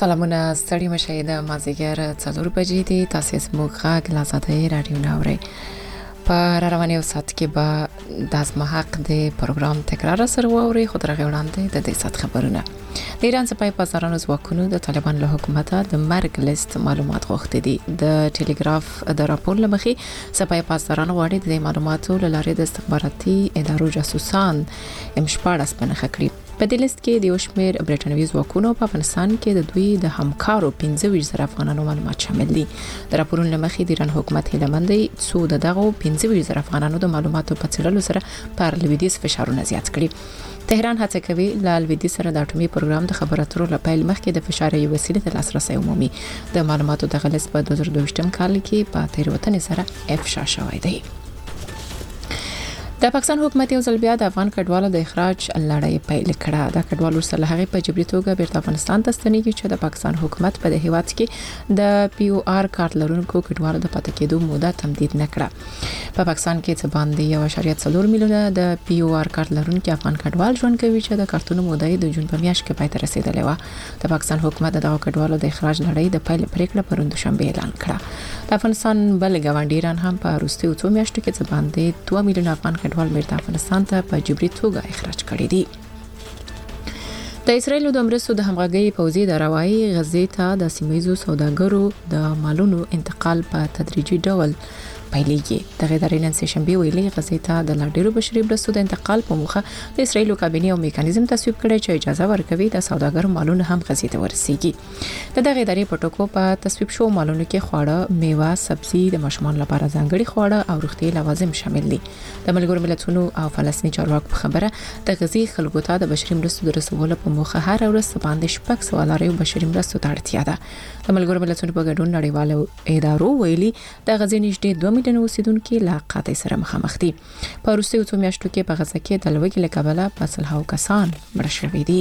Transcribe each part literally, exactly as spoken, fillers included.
سلامونه ستړي مشه د مازیګر څلور بجې دي. تاسو زموږ غږ له آزادۍ رادیو نه اورئ. په رواني وسات کې به د ازما حق د پروګرام تکرار سره واوري. خو درغه وړاندې د دې سات خبرونه د ایران سپای پاسدارانو ځواکونو د طالبان له حکومت د مرګ لیست معلومات غوښتي دي. د ټلګراف د راپور لمخې سپای پاسدارانو غواړي د معلوماتو له لارې د استخباراتي ادارو جاسوسان امشپاړه سپنخه کړي. په دې لیست کې د یو شمېر برټانوي ځواکونو په افغانستان کې د دوی د همکارو پنځه ویشت زره افغانانو معلومات شامل دي. د راپورونو لمخې د ایران حکومت هیله مند دی څو د دغه پنځه ویشت زره افغانانو د معلوماتو په څېړلو سره پر لویدیځ فشارونه زیات کړي. تهران هڅه کوي له لویدیځ سره د اټومي پروګرام د خبرو اترو لپاره مخکې د فشار یو وسیله د لاسرسي عمومي د معلوماتو د غلط په دوه زره دوه ویشت کال کې په تیروتنې سره افشا شوی دی. د پاکستان حکومت یو ځل بیا د افغان کډوالو د اخراج لړۍ پیل کړه. د کډوالو سره هغه په جبري توګه بیرته افغانستان ته ستنېږي چې د پاکستان حکومت په دې هیواد کې د پی او آر کارت لرونکو کډوالو د پاتې کېدو موده تمدید نکړه. په پاکستان کې څه باندې یو اعشاریه څلور میلیونه د پی او آر کارت لرونکو افغان کډوال ژوند کوي چې د کارتونو موده د جون په میاشت کې پای ته رسیدلې و. د پاکستان حکومت د کډوالو د اخراج لړۍ د پیل پریکړه پروند شنبه اعلان کړه. د افغانستان بل ګاونډي ایران هم په وروستیو څو میاشتو کې څه باندې دوه میلیونه افغان کډوال بیرته افغانستان ته په جبري توګه اخراج کړي دي. د اسرایل د امرسو د همغږي پوځي د راوي غزې ته د سیمایزو سوداګرو د مالونو انتقال په تدریجي ډول پیلېږي. د غیداري نن سه شنبه ویلي غزې ته د لاډیرو بشري مرستو د انتقال په موخه د اسرایل کابینه او میکانیزم تصویب کړي چې اجازه ورکوي د سوداګرو مالونه هم غزې ته ورسیږي. د دغه ادارې په ټکو په تصویب شو مالونو کې خواړه، میوه، سبزي، د ماشومان لپاره ځانګړي خواړه او روغتي لوازم شامل دي. د ملګرو ملتونو او فلسطیني چارواکو په خبره د غزې خلکو ته د بشري مرستو د رسولو په موخه هر ورځ باندې شپږ سوه لارې بشري مرستو ته اړتیا ده. د ملګرو ملتونو په ګډون نړیوالو ادارو ویلي د غزې نږدې دوه میلیونه اوسیدونکو لا قحطۍ سره مخامخ دي. په وروستیو څو میاشتو کې په غزه کې د لوږې له کبله په سلهاوو کسان مړه شوي دي.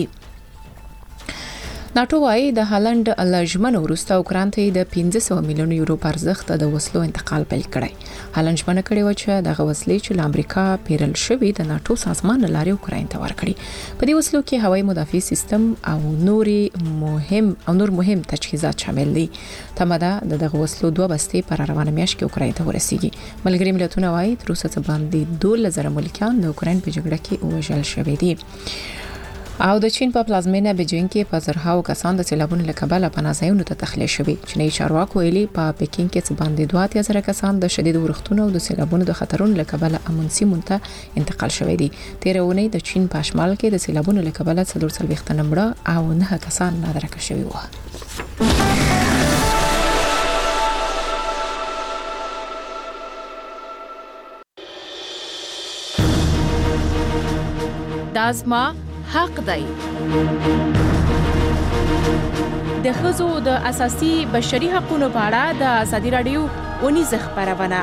ناتو وايي د هالند لژمن وروسته اوکران ته د پنځه سوه میلیون یورو په ارزښت د وسلو انتقال پیل کړی. هالند ژمنه کړې و چې دغه وسلې چې له امریکا پیرل شوې د ناتو سازمان لارې اوکران ته ورکړي. په دې وسلو کې هوایي مدافع سیستم او نوري مهم او نور مهم تجهیزات شامل دي. تمدا دغه وسلو دوه بستې پر روانه میاشت کې اوکران ته ورسیږي. ملګری ملتونه وايي تر اوسه باندې دوه زره ملکان د اوکران په جګړه کې وژل شوي دي. او د چین په پلازمینه بیجینګ کې په زرهاو کسان د سیلابونو له کبله پناه ځایونو ته تخلیه شوي. چیني چارواکو ویلي په پکین کې څه باندې دوه اتیا زره کسان د شدید ورښتونو او د سیلابونو د خطرونو له کبله امن سیمو ته انتقال شوي دي. تیر اونۍ د چین په شمال کې د سیلابونو له کبله څلور څلوېښت تنه مړه او نه کسان نادرکه شوي وو. دازما حق دی. د ښځو د اساسي بشري حقوقو په اړه د ازادي رادیو ونیزه خبرونه.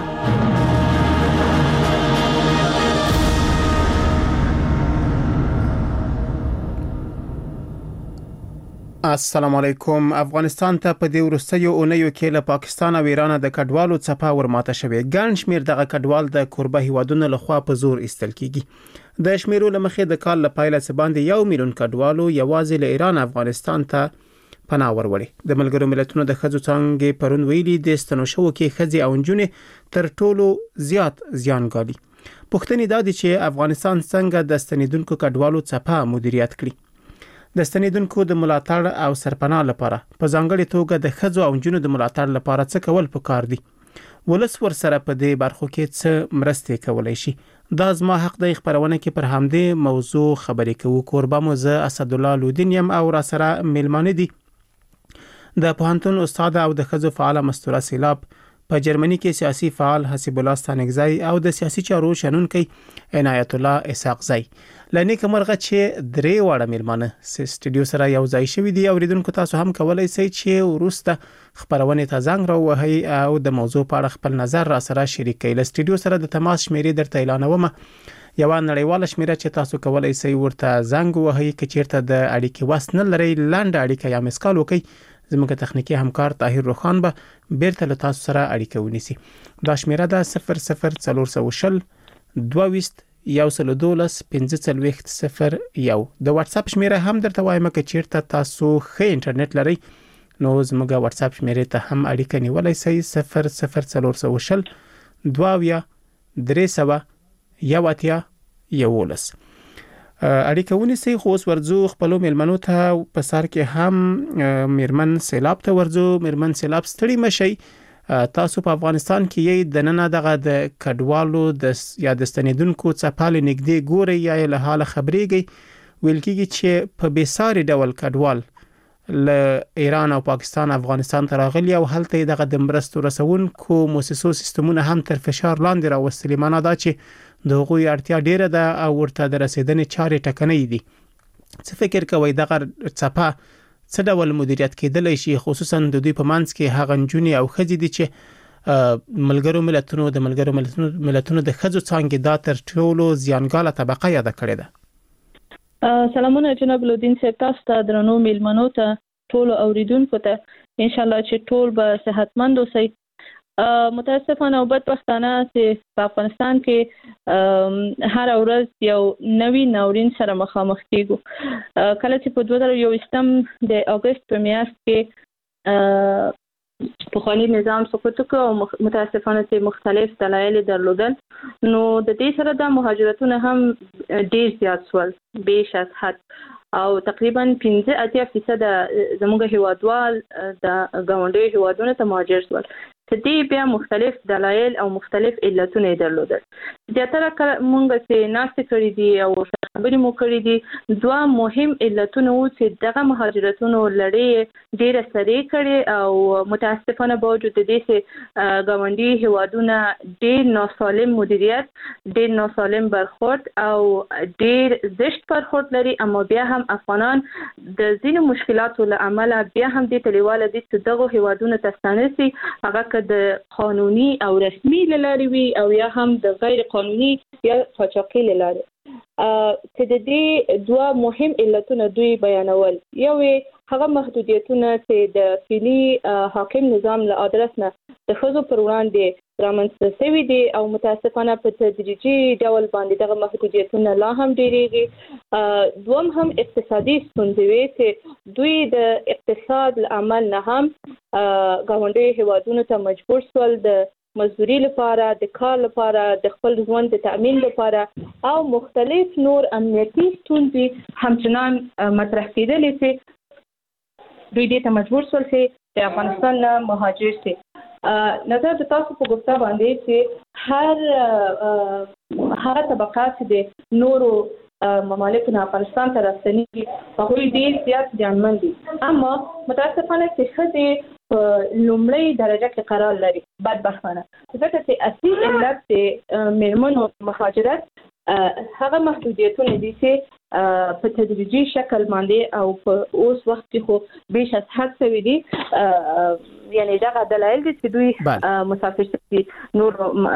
السلام علیکم. افغانستان ته په دې وروستیو اونیو کې له پاکستان او ایران د کډوالو څپه ورماته شوې. ګڼ شمېر دغه کډوال د کوربه هیوادونو لخوا په زور ایستل کیږي. د شمیرو لمخې د کال لپاره څه باندې یو میلیون کډوالو یوازې له ایران افغانستان ته پناه وروړي. د ملګرو ملتونو د ښځو څانګې پرون ویلي د ستنو شو کې ښځې او نجونې تر ټولو زیات زیان ګالي. پوښتنې دا دي چې افغانستان څنګه د ستنیدونکو کډوالو څپه مدیریت کړي. د ستنیدونکو د ملاتړ او سرپناه لپاره په ځانګړي توګه د ښځو او نجونو د ملاتړ لپاره څه کول پکار دي. ولس ور سره په دې برخو کې څه مرستې کولای شي. دا زما حق د خبرونه کې پر همدې موضوع خبرې کوو. کوربه مو زه اسد الله لودین یم او را سره میلمانه دي د پوهنتون استاد او د ښځو فعال مستوره سیلاب، په جرمني کې سیاسي فعال حسیب الله ستانګزی او د سیاسي چارو شنونکي عنایت الله اسحاقزی. لنی کومرغه چې درې واړه میلمانه سټډیو سره یو ځای شوي دي. اوریدونکو تاسو هم کولای شئ چې ورسته خبرونه ته زنګ راوهئ او د موضوع په اړه خپل نظر را سره شریک کړئ. له سټډیو سره د تماس شمیرې درته اعلانوم. یو نړیواله شمیره چې تاسو کولای شئ ورته زنګ وهئ که چیرته د اړیکې وس نه لرئ. لاند اړیکه یا مسکال وکئ. زموږ تخنیکی همکار طاهر روخان به بیرته له تاسو سره اړیکه ونیسي. دا شمیره ده صفر صفر څلور سوه شل دوه ویشت یو سل دولس پنځه څلوېښت صفر یو. د واتس اپ شمیره هم درته وایم که چیرته تاسو ښه انټرنیټ لرئ نو زموږ واتس اپ شمیرې ته هم اړیکه نیولای شئ صفر صفر څلور شل دوه درې سوه یو اتیا یولس. اړیکه ونیسئ. خو اوس ورځو خپل میلمنو ته په سر کې هم میرمن سیلاب ته ورځو. میرمن سیلاب ستړي مشي. تاسو په افغانستان کې یې د نن دغه د کډوالو د یا د ستنیدونکو څپالې نږدې ګوري یا له حال خبرېږي. ویل کېږي چې په بیساري ډول کډوال له ایران او پاکستان افغانستان ته راغلي او هلته دغه د مرستو رسونکو موسسو سیستمونه هم تر فشار لاندې راوستلي. معنا دا چې د هغوی اړتیا ډیره ده او ورته د رسیدنې چارې ټکنۍ دي. څه فکر کوئ دغه څپه څه ډول مدیریت کېدلی شي، خصوصا د دوی په منځ کې هغه نجونې او ښځې دي چې ملګرو ملتونو د ملګرو ملتونو د ښځو څانګې دا تر ټولو زیانګاله طبقه یاده کړې ده؟ سلامونه جناب لودین صاحب، تاسو ته درنو میلمنو ته ټول اوریدونکو ته ان شاء الله چې ټول به صحتمند اوسئ. متاسفانه او بدبختانه چې په افغانستان کې هر ورځ یو نوی ناورین سره مخامخ کیږو. کله چې په دوه زره یوویشتم د اگست په میاشت کې پخوانی نظام سقوط وکړ او متاسفانه چې مختلف دلایل درلودل، نو د دې سره د مهاجرتونه هم ډیر زیات شول بیش از حد او تقریبا پنځه اتیا فیصد زموږ هیوادوال د ګاونډي هیوادونو ته مهاجر شول. چې دې بیا مختلف دلایل او مختلف علتونه درلودل. زیاتره مونږ چې ناشته کړې دي او خبرې مو کړې دي، دوه مهم علتونه وو چې دغه مهاجرتونو لړۍ ډیره سریع کړې او متاسفانه باوجود د دې چې ګاونډي هیوادونه ډیر ناسالم مدیریت، ډیر ناسالم برخورد او ډیر زشت برخورد لري، اما بیا هم افغانان د ځینو مشکلاتو له امله بیا هم دې تلیواله دي چې دغه هیوادونو ته ستانسي، هغه د قانوني او رسمي لاري وي او یا هم د غیر قانوني یا قاچاقي لاري. چې د دې دوه مهم علتونه دوی بیانول. یو هغه محدودیتونه چې د فعلی حاکم نظام له ادرس نه د ښځو پر وړاندې رامنځته شوي دي او متاسفانه په تدریجي ډول باندې دغه محدودیتونه لا هم ډیریږي. دوم هم اقتصادي ستونزې وي چې دوی د اقتصاد له عمل نه هم ګاونډي هیوادونو ته مجبور شول د مزدوري لپاره، د کار لپاره، د خپل ژوند د تأمین لپاره او مختلف نور امنیتي ستونزې همچنان مطرح کېدلې چې دوی دې ته مجبور شول چې د افغانستان نه مهاجر شي. نظر د تاسو په گفته باندې چې هر هغه طبقات د نورو ممالکو نه افغانستان ته راستنېږي هغوی ډېر زیات زیانمن دي، اما متاسفانه چې ښځې په لومړۍ درجه کې قرار لري بدبختانه، ځکه چې اصلي علت د میرمنو مهاجرت هغه محدودیتونه دي چې په تدریجي شکل باندې او په اوس وخت کې خو بیش از حد شوي دي. یعنی دغه دلایل دي چې دوی مسافر شي نور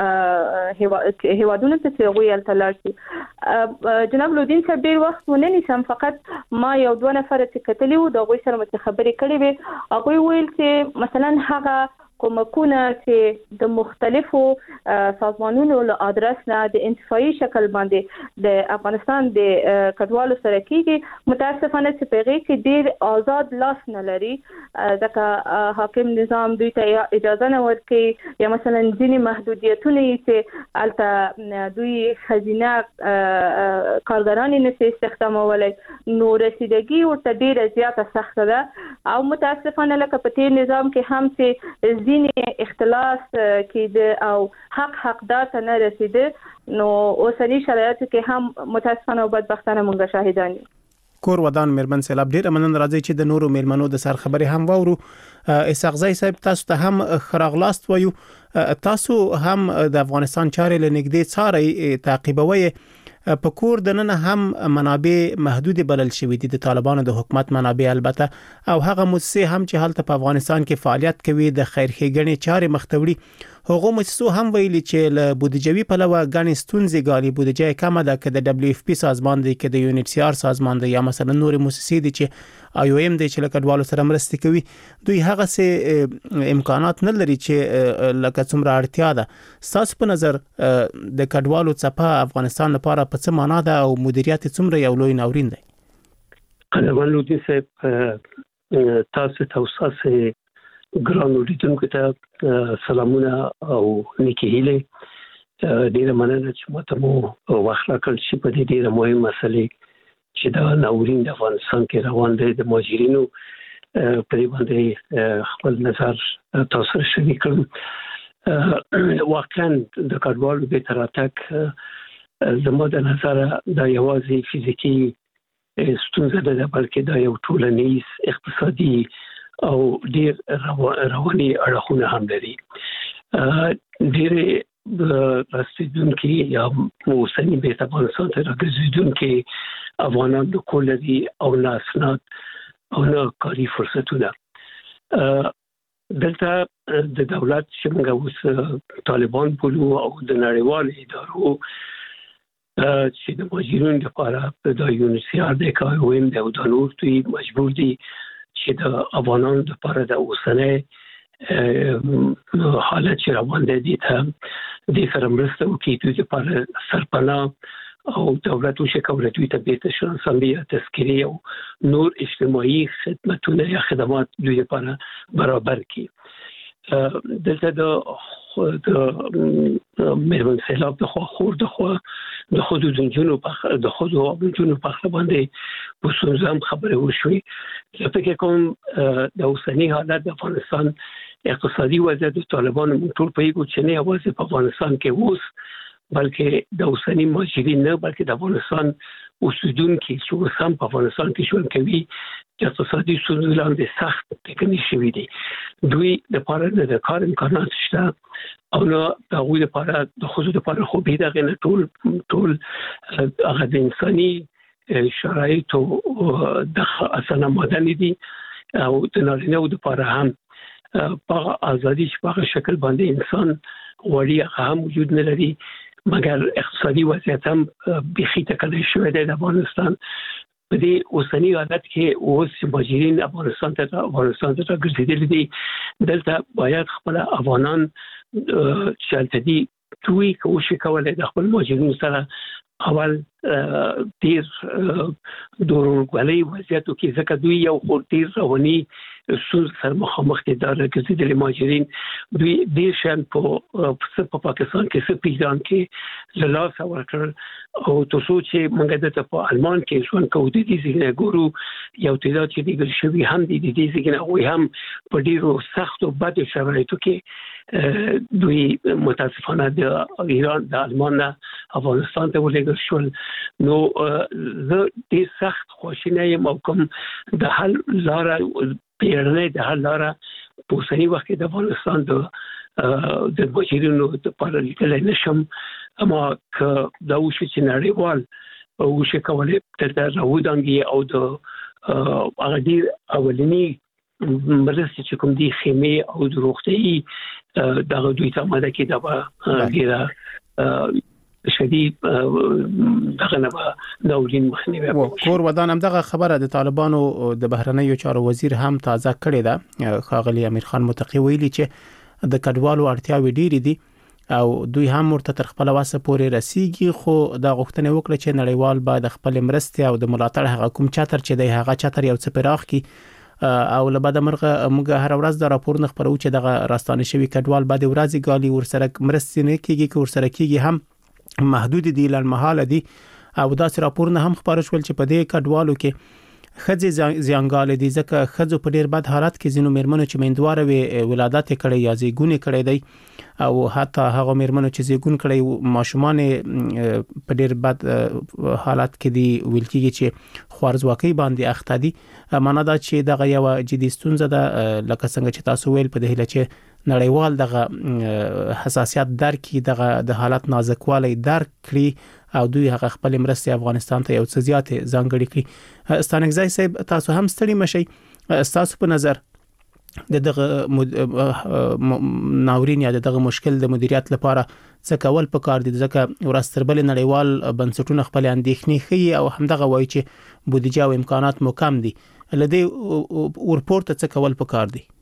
هیوادونو ته چې هغوی هلته لاړ شي. جناب لودین صاحب ډېر وخت ونه نیسم، فقط ما یو دوه نفره چې کتلي وو د هغوی سره مې چې خبرې کړې وې، هغوی ویل چې مثلا هغه کومکونه چې د مختلفو سازمانونو له ادرس نه د انتفاعي شکل باندې د افغانستان د کډوالو سره کېږي، متاسفانه چې په هغې کې ډېر آزاد لاس نه لري، ځکه حاکم نظام دوی ته اجازه نه ورکوي یا مثلا ځینې محدودیتونه یې چې هلته دوی ښځینه کارګرانې نشي استخدامولی، نو رسیدګي ورته ډېره زیاته سخته ده او متاسفانه لکه په تېر نظام کې هم چې ځینې اختلاس کېده او حق حقدار ته نه رسیده، نو اوسني شرایطو کې هم متاسفانه او بدبختانه مونږ شاهدان یو. کور ودان میرمن سیلاب ډیر مننه، راځي چې د نورو میرمنو د سر خبرې هم واورو. اسحاق صاحب تاسو ته هم خراغلاست وایو، تاسو هم د افغانستان چارې له نږدې څارئ تعقیبوي. په کور د نن هم منابع محدود بلل شوې دي، د طالبانو د حکومت منابع البته، او هغه مؤسسې هم چې هلته په افغانستان کې فعالیت کوي د خیر ښېګڼې چارې مختوړي، هغه مؤسسو هم ویلي چې له بودیجوي پلوه غني ستونزې ګالي، بودیجه کمه ده، که د دبليو اف پی سازمان دی، که د یو ان ایچ سی آر سازمان دی، یا مثلا نور مؤسسې دي چې آی او ایم دی چې له کډوالو سره مرسته کوي، دوی هغه سه امکانات نه لري چې لکه څومره اړتیا ده. ستاسو په نظر د کډوالو څپه افغانستان لپاره په څه معنا ده او مدیریت څومره یو لوی ناورین دی؟ قدرمن لودین صاحب، تاسو ته تاسو ګران اوریدونکو ته سلامونه او نیکی هیله. ډیره مننه چې ماته مو وخت راکړل چې په دې ډیره مهمه مسلې چې د ناورین د افغانستان کې روان دي د مهاجرینو په دې باندې خپل نظر تاسو سره شریک کړم. واقعا د کډوالو د تراتک زموږ د نظر د یوازې فزیکی ستونزه ده بلکې دا یو ټولنیز اقتصادي او ډیر رواني اړخونه هم لري. ډېر رسیدونکي یا موسنی به افغانستان ته راګرځیدونکي افغانان د کولري او ناسنات او نه کاری فرصتونه دلته د دولت چې موږ اوس طالبان بولو او د نړیوال ادارو چې د مهاجرینو لپاره د یونیسیار د کاویم د ودانور دوی مجبور دي چې د افغانانو لپاره د اوسنۍ حالت چې روان دي ته د سره مرسته وکړي دوی لپاره سرپناه او دولت او شکایت دوی ته به شناسنامه تذکری او نور اجتماعي خدماتونه یا خدمات دوی لپاره برابر کړي. دلته د د مېرمن سیلاب د خو خور د خو د خود د جنونو په د خود او جنونو په خبر باندې په سوزم خبره وشوي. زه فکر کوم د اوسنی حالت د افغانستان اقتصادي وضعیت د طالبانو ټول په یو چې نه اوسه په افغانستان کې اوس بلکې د اوسنی مهاجرین نه بلکې د افغانستان اوسیدونکو چې هم په افغانستان کې ژوند کوي د اقتصادي ستونزو لاندې سخت ټکني شوي دي. دوی د لپاره د کار امکانات شته او نو د هغوی لپاره د خصوصي لپاره خو به دغه نه ټول ټول هغه د انساني شرایط او د اسانه مدني دي او د نارینه لپاره هم په ازادي چې په شکل باندې انسان وړي هم وجود نه لري مګر اقتصادي وضعیت هم بخي تکلی شوی دی د افغانستان. په دې اوسنی حالت کې اوس مهاجرین افغانستان ته افغانستان ته ګرځېدل دي. دلته باید خپل افغانان چې دي دوی کوشش کولای د خپل مهاجرینو سره اول ډیر دورغولي وضعیتو کې ځکه دوی یو خورتیر رواني سوز سره مخامخ دي د ګرځېدل مهاجرین دوی ډیر شان په په پاکستان کې څه پیژان کې لاس ورکړ او تاسو چې موږ د په آلمان کې ژوند کوو د دې ځای ګورو یو تعداد چې دیګل شوی هم دي د دې ځای نه هم په ډیرو سخت او بد شرایطو کې دوی متاسفانه د ایران د آلمان افغانستان ته ولېږل شول. نو زه دې سخت خوشاله یم او کوم د حل لاره پیړنې د حل لاره په اوسنی وخت کې د افغانستان د د مهاجرینو لپاره لیکل نشم اما که دا وشي چې نړیوال او شي کولای تر راودانګي او د هغه دې اولنی مرسته چې کوم دي خیمه او د روغتي دغه دوی ته ماده کې دا ډیره شدید دغه نه ناورین مخنیوي کور ودان هم دغه خبره د طالبانو د بهرنیو چارو وزیر هم تازه کړې ده. خاغلی امیر خان متقی ویلي چې د کډوالو اړتیاوې ډېرې دي او دوی هم ورته تر خپل واسه پورې رسیږي خو د غوښتنې وکړه چې نړیوال باید خپل مرستې او د ملاتړ هغه کوم چتر چې د هغه چتر یو څه پراخ کی او لبد مرغه موږ هر ورځ د راپور نه خبرو چې دغه راستانه شوی کډوال بعد ورځي غالي ورسره مرستې نه کیږي چې ورسره کیږي هم محدود دي لړمحاله دي او داس راپور نه هم خبر شول چې په دې کډوالو کې خځې زیانګال دي ځکه خځو په ډیر بد حالت کې زینو مېرمنو چې میندواره وي ولادت کړي یا زیګونه کړي دی او حتی هغه مېرمنو چې زیګون کړي ماشومان په ډیر بد حالت کې دي ویل کېږي چې خوارزواکي باندې اخته دي. معنا دا چې دغه یو جدي ستونزه ده لکه څنګه چې تاسو ویل په دې چې نړیوال دغه حساسیت درکې دغه د حالت نازکوالی درک کړي او دوی هغه خپل مرستې افغانستان ته یو څه زیات ځانګړي کړي. ستانګزای صاحب تاسو هم ستړي مشي تاسو په نظر د دغه ناورین یا دغه مشکل د مدیریت لپاره څه کول پکار دي ځکه ورستربل نړیوال بنسټونه خپل اندېښنې خي او همدغه وایي چې بودیجه او امکانات مو کم دي لدی ورپورت څه کول پکار دي.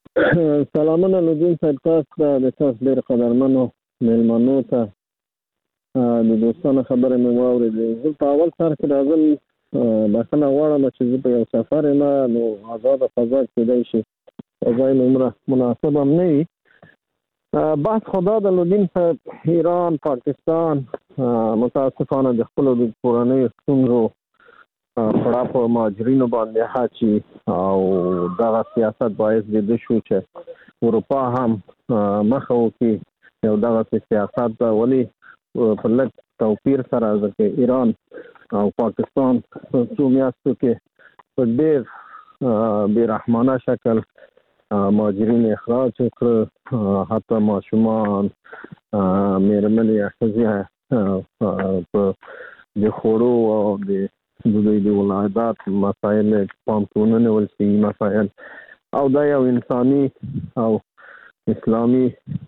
سلامونه نوجین صاحب تاسو د تاسو ډېر قدرمنو مېلمنو ته د دوستانو خبره مې واورېدې. زه په اول سر کې راځم بخنه غواړم چې زه په یو سفر یم نو آزاد فضا کېدای شي ځای عمره مناسب هم نه وي. بحث خدا د لودین صاحب ایران پاکستان متاسفانه د خپلو د کورنیو ستونزو پړه په مهاجرینو باندې اچي او دغه سیاست باعث د دې شو چې اروپا هم مخه وکړي یو دغه سیاست به ولې په لږ توپیر سره ځکه ایران او پاکستان په څو میاشتو کې په ډېر بې رحمانه شکل مهاجرین اخراج کړ، حتی ماشومان مېرمنې ښځې په د خوړو او د دوی د ولادت مسایل پام کې ونه نیول شوي مسایل او دا یو انساني او اسلامي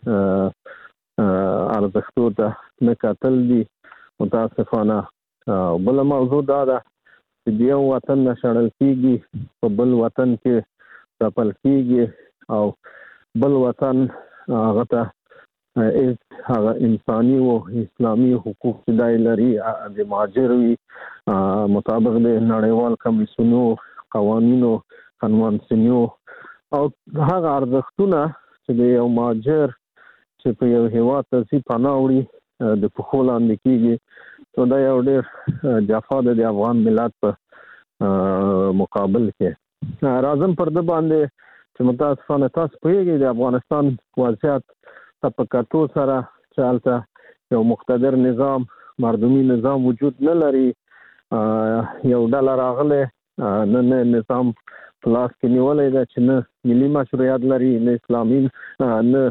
ارزښتو ته نه کتل دي متاسفانه. بله موضوع دا ده چې د یو وطن نه شړل کېږي په بل وطن کې ځپل کېږي او بل وطن هغه ته هغه انساني او اسلامي حقوق چې دی لري د مهاجر وي مطابق د نړیوال کمیسیونو قوانینو کنوانسیونو او هغه ارزښتونه چې د یو مهاجر چې په یو هېواد ته ځي پناه وړي د پښو لاندې کېږي نو دا یو ډېر جفا ده د افغان ملت په مقابل کې. راځم پر ده باندې چې متاسفانه تاسو پوهېږئ د افغانستان وضعیت ته په کتو سره چې هلته یو مقتدر نظام مردمي نظام وجود نه لري، یو ډله راغلی نه نه نظام په لاس کې نیولی ده چې نه ملي مشروعیت لري نه اسلامي نه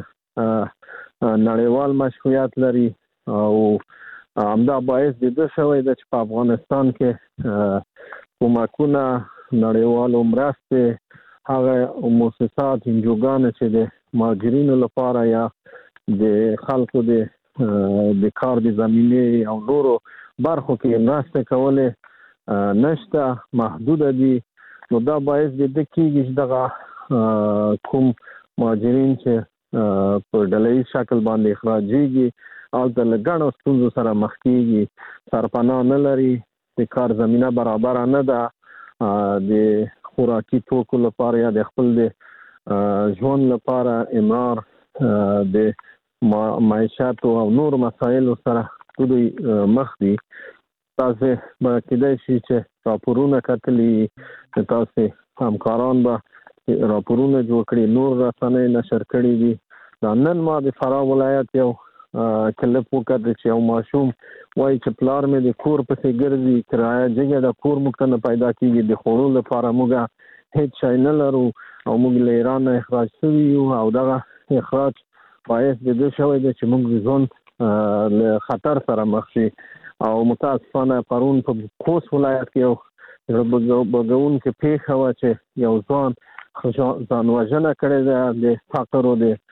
نړیوال مشروعیت لري او همدا باعث د ده شوی ده چې په افغانستان کې کومکونه نړیوالو مرستې هغه مؤسسات انجوګانې چې د مهاجرینو لپاره یا د خلکو د د کار د زمینې او نورو برخو کې مرستې کولې نشته، محدوده دي. نو دا باعث د ده کېږي چې دغه کوم مهاجرین چې په ډله ییز شکل باندې اخراجېږي هلته له ګڼو ستونزو سره مخ کېږي، سرپناه نه لري، د کار زمینه برابره نه ده، د خوراکي توکو لپاره یا د خپل د ژوند لپاره امرار د معیشت او نور مسایلو سره دوی مخ دي. تاسو به کېدای شي چې راپورونه کتلي، تاسو همکاران به راپورونه جوړ کړي، نور رسنۍ نشر کړي دي. دا نن ما د فراه ولایت یو کلپ وکړ چې یو ماشوم وایي چې پلار مې د کور پسې ګرځي، کرایه جګه د کور موږ ته نه پیدا کېږي، د خوړو لپاره موږ هیڅ شی نه لرو او موږ له ایران نه اخراج شوي یو او دغه اخراج باعث د دې شوی دی چې موږ ژوند له خطر سره مخ شي. او متاسفانه پرون په خوست ولایت کې یو بګونکې پېښه وه چې یو ځوان ځان وژنه کړې ده د فقر او د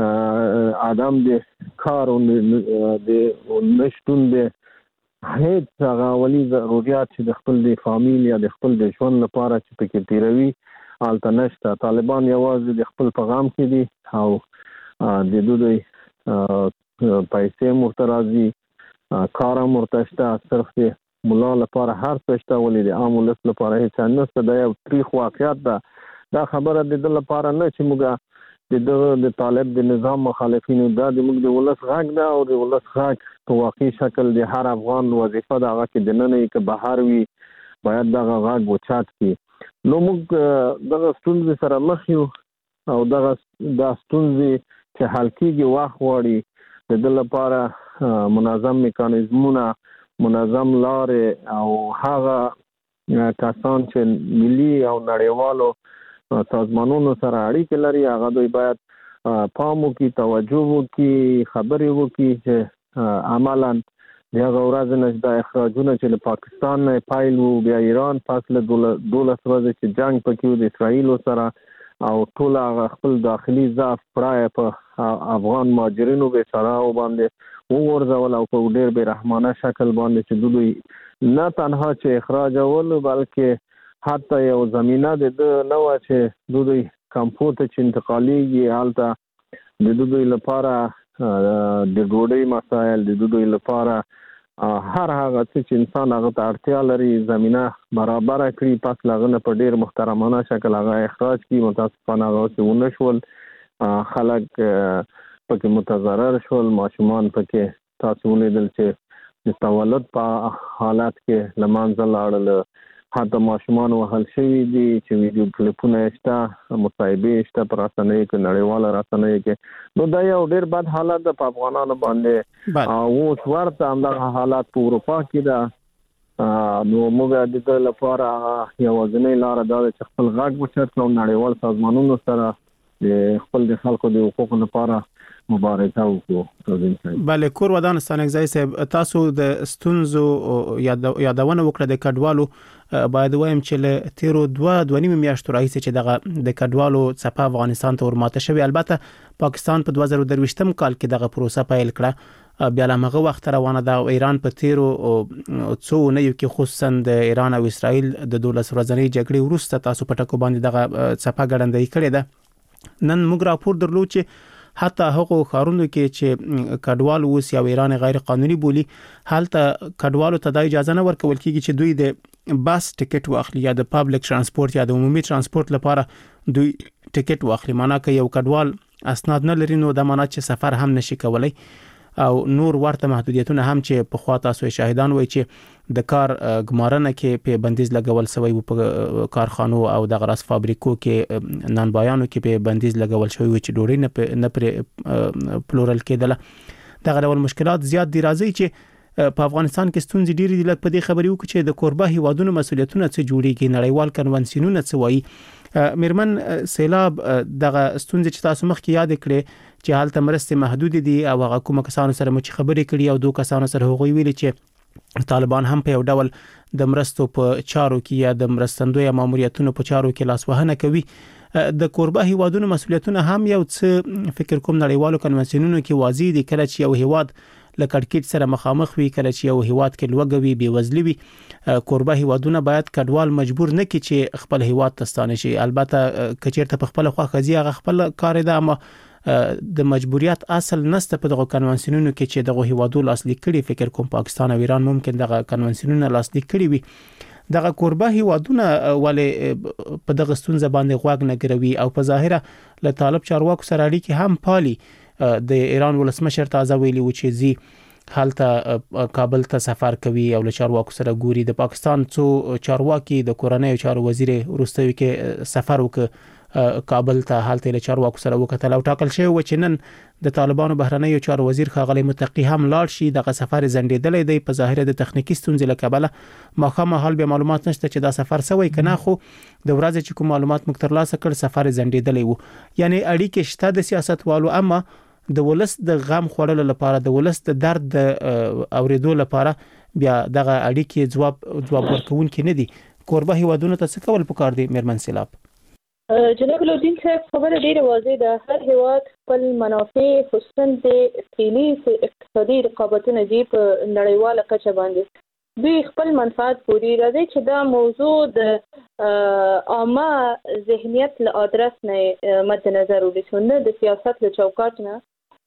آدم د کار او د نشتون د هیڅ هغه اولي ضروريات چې د خپل د فامیل یا د خپل د ژوند لپاره چې پکې تېروي هلته نشته. طالبان یوازې د خپل پیغام کې دي او د دوی پیسې هم ورته راځي، کار هم ورته شته، صرف د ملا لپاره هر څه شته ولې د عام ولس لپاره هیڅ نشته. دا یو تریخ واقعیت ده. دا خبره د ده لپاره نه چې موږ د دغه د طالب د نظام مخالفینو دا د موږ د ولس غږ ده او د ولس غږ په واقعي شکل د هر افغان وظیفه ده هغه کې دننه یې که بهر وي باید دغه غږ اوچت کړي. نو موږ دغه ستونزې سره مخ یو او دغه دا ستونزې چې حل کېږي وخت غواړي. د ده لپاره منظم میکانیزمونه، منظم لارې او هغه کسان چې ملي او نړیوالو سازمانونو سره اړیکې لري هغه دوی باید پام وکړي، توجه وکړي، خبرې وکړي چې عملاً د هغه ورځې نه دا اخراجونه چې له پاکستان نه پیل وو، بیا ایران پس له دولس ورځې چې جنګ پکې و د اسرائیلو سره او ټول هغه خپل داخلي ضعف پړه په افغان مهاجرینو بیچارهو باندې وغورځول او په ډېر بې رحمانه شکل باندې چې دوی نه تنها چې اخراجول بلکې حتی یو زمینه د ده نه وه چې دوی کمپو ته چې انتقالیږي هلته د دوی لپاره د ډوډۍ مسایل، د دوی لپاره هر هغه چې انسان هغه ته اړتیا لري زمينه برابر کړي، پس لغنه په ډیر محترمانه شکل هغه اخراج کړي. متاسفانه هغه څه ونه شول، خلک پکې متضرر شول، ماشومان پکې تاسو ولیدل چې د تولد په حالت کې لمانځه لاړل، حتی ماشومان وهل شوي دي چې ویډیو کلیپونه شته، مصاحبې شته پر رسنیو کې، نړیواله رسنیو کې. نو دا یو ډیر بد حالت ده په افغانانو باندې، او اوس ورته همدغه حالات په اروپا کې ده. نو موږ د دې لپاره یوازینۍ لاره دا ده چې خپل غږ اوچت کړو، نړیوال سازمانونو سره د خپل د خلکو د حقوقو لپاره مبارزه وکړو. بله، کور ودان ستانکزی صاحب، تاسو د ستونزو یادونه وکړه د کډوالو. باید وایم چې له تیرو دوه دوه نیمه میاشتو راهیسې چې دغه د کډوالو څپه افغانستان ته ورماته شوې. البته پاکستان په دوه زره درویشتم کال کې دغه پروسه پیل کړه، بیا له هغه وخت روانه ده. ایران په تیرو څو اونیو کې خصوصا د ایران او اسرائیل د دولس ورځنۍ جګړې وروسته تاسو په ټکو باندې دغه څپه ګړندۍ کړې ده. نن موږ راپور درلود چې حتی هغه خارونو کې چې کډوال اوس یا ایران غیر قانوني بولی، هلته کډوالو ته د اجازه نه ورکول کیږي چې دوی د باس ټیکټ واخلي یا د پابلیک ترانسپورت یا د عمومي ترانسپورت لپاره دوی ټیکټ واخلي. معنی که یو کډوال اسناد نه لري نو د معنی چې سفر هم نشي کولای، او نور ورته محدودیتونه هم چې په خوا تاسو شاهدان وای چې د کار ګمارنه کې په بندیز لګول شوی و، په کارخانو او د غراس فابریکو کې نانبایانو کې په بندیز لګول شوی و چې ډوړې نه پر پلورل کېدله. دغه ډول مشکلات زیات دي. راځي چې په افغانستان کې ستونزې ډېرې دي. لکه په دې خبرې وکړو چې د کوربه هیوادونو مسولیتونه څه جوړیږي، نړیوال کنونسیونونه څه وایي. میرمن سیلاب، دغه ستونزې چې تاسو مخکې یاد کړې چې حالت مرستې محدود دي او هغه کومه کسانو سره مو چې خبرې کړې او دوه کسانو سره هغوی ویلي چې طالبان هم په یو ډول د مرستو په چارو کې یا د مرستندوی ماموریتونو په چارو کې لاسوهنه کوي. د کوربه هیوادونو مسولیتونه هم یو څه فکر کوم نړیوالو کنونسیونونو کې واضح دي. کله چې یو هیواد لکړکټ سره مخامخ وي، کله چې یو هیواد کې لوګوي وي، بیوزلي وي، کوربه هیوادونه باید کډوال مجبور نه کړي چې خپل هیواد ته ستانه شي. البته کچېرته په خپل خوا خزي هغه خپل کار ده، اما د مجبوریت اصل نسته په دغه کنونسیونونو کې چې دغه هیوادو لاسلیک کړي. فکر کوم پاکستان او ایران ممکن دغه کنونسیونونه لاسلیک کړي وي. دغه کوربه هیوادونه ولې په دغه ستونزه باندې غوږ نه ګروي او په ظاهره له طالب چارواکو سره اړیکې هم پالي. د ایران ولسمشر تازه ویلي و چې زی حالته کابل ته سفر کوي او له چارواکو سره ګوري. د پاکستان څو چارواکي د کورنۍ چارو وزیر وروستیو کې سفر وکړ کابل ته، حالته له چارواکو سره وکتل او ټاکل شوی و چې نن د طالبانو بهرنیو چارو وزیر ښاغلی متقی هم لاړ شي. دغه سفر ځنډېدلی دی په ظاهره د تخنیکی ستونزې له کبله. ماښام حال به معلومات نشته چې دا سفر سوی کنه، خو د ورځې چې کوم معلومات موږ ترلاسه کړ سفر ځنډېدلی و. یعنی اړیکې شته د سیاستوالو، اما د ولس د غم خوړلو لپاره، د ولس د درد د اوریدو لپاره بیا دغه اړیکې جواب جواب ورکوونکي نه دي. کوربه هیوادونو ته څه کول پکار دي؟ میرمن سیلاب. جناب لودین صاحب، خبره ډیره واضح ده. هر هیواد خپل منافع خصوصا د فعلي اقتصادي رقابتونه دي په نړیواله کچه باندې. دوی خپل منفعت پوری راځي چې دا موضوع د عامه ذهنیت له ادرس نه مد نظر ونیسو، نه د سیاست له چوکاټ نه.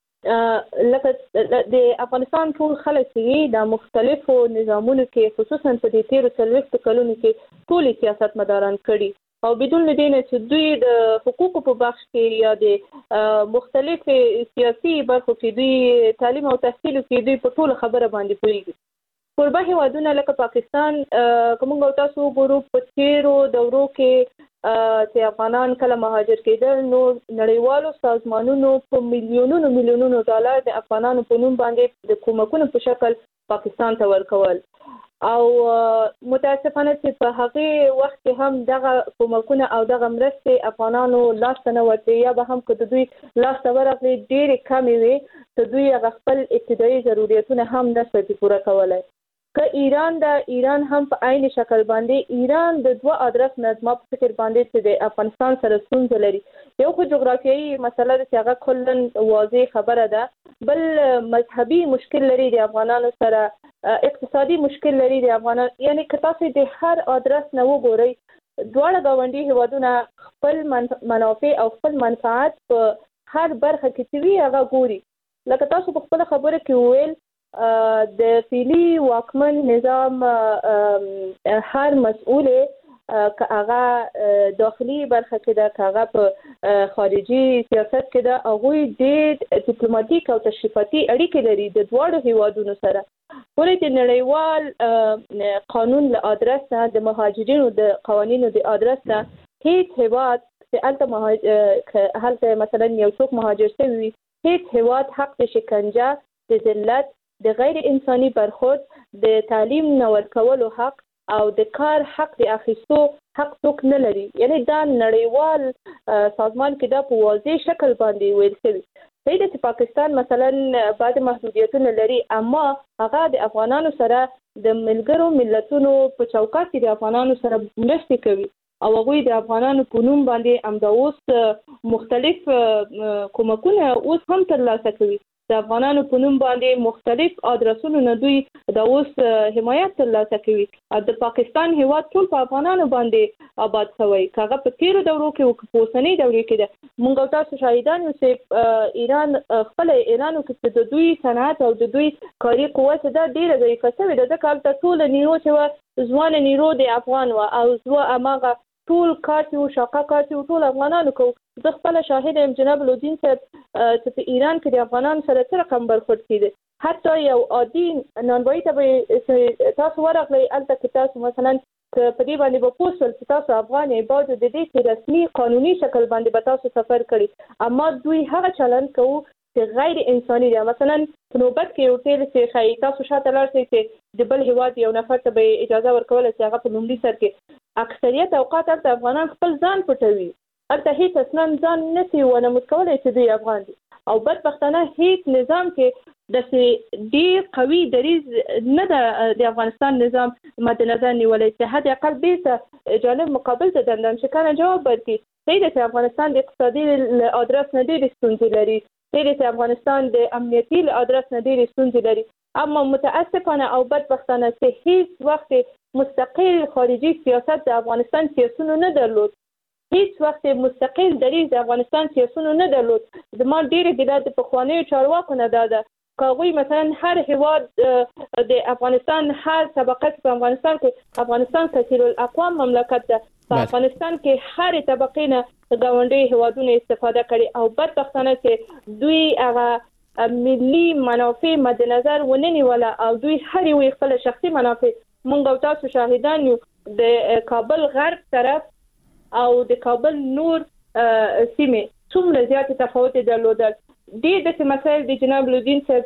لکه د افغانستان ټول خلک چې د مختلفو نظامونو کې خصوصا په دې تیرو څلوېښتو کلونو کې ټول سیاست مداران کړي او بدون له دې نه چې دوی د حقوقو په بخش کې یا د مختلف سیاسي برخو کې دوی تعلیم او تحصیل کې دوی په ټول خبره باندې پوهیږي. کوربه هیوادونه لکه پاکستان کومه تاسو ګورو په تیرو دورو کې چې افغانان کله مهاجر کېدل نو نړیوالو سازمانونو په میلیونونو میلیونونو ډالر د افغانانو په نوم باندې د کومکونو په شکل پاکستان ته ورکول او متاسفانه چې په هغه وخت کې هم دغه کومکونه او دغه مرستې افغانانو لاس ته نه ورته یا به هم که دوی لاس ته ورغلي ډېرې کمې وي ته دوی هغه خپل ابتدایي ضرورتونه هم نشي پوره کولای. که ایران د ایران هم په عین شکل باندې ایران د دوه ادرس نظم په فکر باندې چې د افغانستان سره ستونزه لري. یو خو جغرافیایي مسله د هغه کلن واضح خبره ده، بل مذهبي مشکل لري د افغانانو سره، اقتصادي مشکل لري د افغانانو. یعنی که تاسو د هر ادرس نه وګورئ دواړه ګاونډي هیوادونه خپل منافع او خپل منفعت په هر برخه کې چې وی هغه ګوري. لکه تاسو په خپل خبره کې ویل د فعلی واکمن نظام هر مسؤل که هغه داخلي برخه کې ده که هغه په خارجي سیاست کې ده هغوی ډېر ډیپلوماټیک او تشریفاتي اړیکې لري د دواړو هیوادونو سره. ولې د نړیوال قانون له ادرس نه د مهاجرینو د قوانینو د ادرس نه هیڅ هیواد چې هلته مهاجر هلته مثلا یو څوک مهاجر شوی وي هیڅ هیواد حق د شکنجه د ذلت د غیر انساني برخورد د تعلیم نه ورکولو حق او د کار حق د اخیستو حق څوک نه لري. یعنی دا نړیوال سازمان کې دا په واضح شکل باندې ویل شوی. صحیح ده چې پاکستان مثلا بعض محدودیتونه لري اما هغه د افغانانو سره د ملګرو ملتونو په چوکاټ کې د افغانانو سره مرستې کوي او هغوی د افغانانو په نوم باندې همدا اوس مختلف کومکونه اوس هم ترلاسه کوي. د افغانانو په نوم باندې مختلف ادرسونو نه دوی د اوس حمایت ترلاسه کوي. د پاکستان هیواد ټول په افغانانو باندې آباد شوی. کاغه په تیرو دورو کې او په اوسنۍ دورو کې ده مونږ تاسو شاهدان یو چې ایران خپل اعلان وکړ د دوی صنعت او د دوی کاري قوت دا ډیره ضعیفه شوې ده. ځکه هلته ټول نیرو چې ځوان نیرو د افغان و او زو اماغه ټول کار چې شاقه کار چې ټول افغانانو کو. زه خپل شاهد یم جناب لودین صاحب چې په ایران کې د افغانانو سره څه رقم برخورد کیږي. حتی یو عادي نانوایی ته تاسو ورغلی الته کې تاسو مثلا په دې باندې به پوسټل چې تاسو افغان یې باید د دې کې رسمي قانوني شکل باندې به تاسو سفر کړي اما دوی هغه چلند کوي چې غیر انساني دی. مثلا په نوبت کې یو ټیل چې خی تاسو شاته لاړ شئ چې د بل هیواد یو نفر ته به اجازه ورکول چې هغه په لومړي سر کې اکثریت اوقات هلته افغانان خپل ځان پټوي. هلته هیڅ اصلا ځان نشي ونمود کولی چې دوی افغان دي او بدبختانه هیڅ نظام کې داسې ډېر قوي دریځ نه ده د افغانستان نظام مد نظر نیولی چې حد اقل بیرته جانب مقابل ته دندان شکنه جواب ورکړي. صحیح ده چې افغانستان د اقتصادي ادرس نه ډېرې ستونزې لري. صحیح ده چې افغانستان د امنیتي ادرس نه ډېرې ستونزې لري اما متاسفانه او بدبختانه چې هیڅ وخت مستقل خارجي سیاست د افغانستان سیاسونو نه درلود. هیڅ وخت مستقل دریځ د افغانستان سیاسونو نه درلود. زما ډېرې ګیله د پخوانیو چارواکو نه دا ده که هغوی مثلا هر هیواد د افغانستان هر طبقه په افغانستان کې افغانستان کثیر الاقوام مملکت ده په افغانستان کې هر طبقې نه ګاونډي هیوادونو استفاده کړي او بدبختانه چې دوی هغه ملي منافع مد نظر ونه نیوله او دوی هر یو خپل شخصي منافع. مونږ او تاسو شاهدان یو د کابل غرب طرف او د کابل نور سیمه څومره زیات تفاوت درلودل. ډېر داسې مسایل د جناب لودین صاحب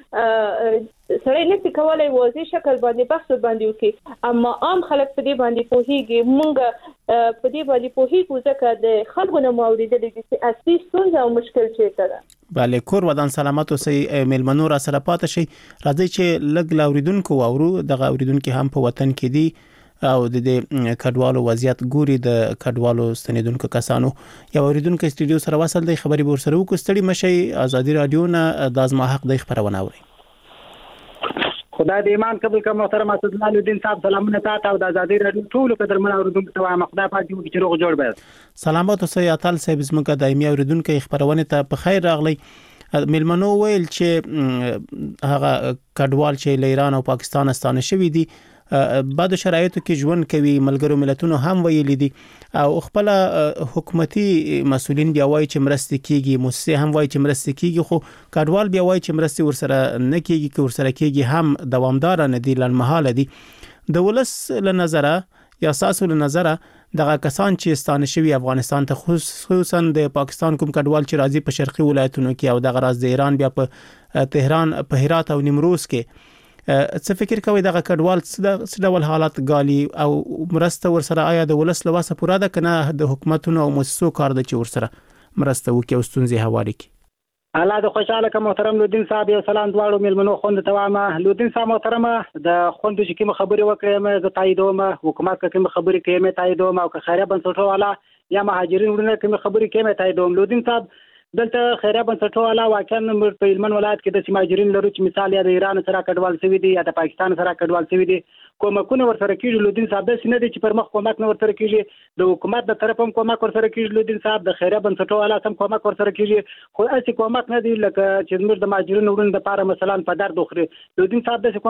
چې سړی نشي کولی واضح شکل باندې بحث باندې وکړي اما عام خلک په دې باندې پوهیږي. مونږ په دې باندې پوهیږو ځکه د خلکو نه مو اورېدلي دي چې اصلي ستونزه او مشکل چیرته ده. بله کور ودان سلامت اوسئ میلمنو را سره پاتې شئ. راځئ چې لږ له اوریدونکو واورو. دغه اوریدونکي هم په وطن کې دي او د دې کډوالو وضعیت ګوري د کډوالو ستنیدونکو کسانو. یو اوریدونکو استودیو سره وصل دی خبري به سره وکړو. ستړي مشي ازادي رادیو نه د ازما حق د خبرونه اوري. خدای دې ایمان قبول کړه محترم اسد الله الدین صاحب سلامونه تاسو او د ازادي رادیو ټول قدرمن اوریدونکو ته وایم خدای پاک دې چې روغ جوړ به. سلامات اوسئ اتل صاحب زموږه دایمي اوریدونکو خبرونه ته په خیر راغلی. میلمنو ویل چې هغه کډوال چې له ایران او پاکستان ستانه شوی دي بعد شرایطو کې ژوند کوي. ملګرو ملتونو هم ویلي دي او خپل حکومتي مسؤلین بیا وایي چې مرستې کیږي. موسسه هم وایي چې مرستې کیږي خو کډوال بیا وایي چې مرستې ورسره نه کیږي که ورسره کیږي هم دوامدار نه دي لنمحاله دي. د ولس له نظره یا ساسو له نظره دغه کسان چې ستانه شوی افغانستان ته خصوصا د پاکستان کوم کډوال چې راځي په شرقي ولایتونو کې او دغه راز د ایران بیا په تهران په هرات او نیمروز کې څه فکر کوي دغه کډوال څه ډول حالات غالي او مرسته ورسره آیا د ولس لواسه پوره ده کنه د حکومتونو او مؤسسو کار د چې ورسره مرسته وکي او ستونزې حواله کی. الله د خوشاله کوم محترم لودین صاحب یو سلام دواړو میلمنو خوند ته وایم. لودین صاحب محترم د خوند چې کوم خبرې وکړې مې زه تاییدوم. حکومت کوم خبرې کوي مې تاییدوم او که خیریه بنسټو والا یا مهاجرین ورنه کوم خبرې کوي مې تاییدوم. لودین صاحب دلته خیریه بنسټونو علاوه واقعا موږ په هلمند ولایت کې د مهاجرین لرو چې مثال یا د ایران سره کډوال شوي دي یا د پاکستان سره کډوال شوي دي کومکونه ورسره کیږي لودین صاحب داسې نه دي چې پر مخ کومک نه ورسره کیږي د حکومت د طرف هم کومک ورسره کیږي لودین صاحب د خیریه بنسټونو علاوه هم کومک ورسره کیږي خو اسی کومک نه دی لکه چې موږ د مهاجرینو ورونو لپاره مثلا په درد خوري لودین صاحب داسې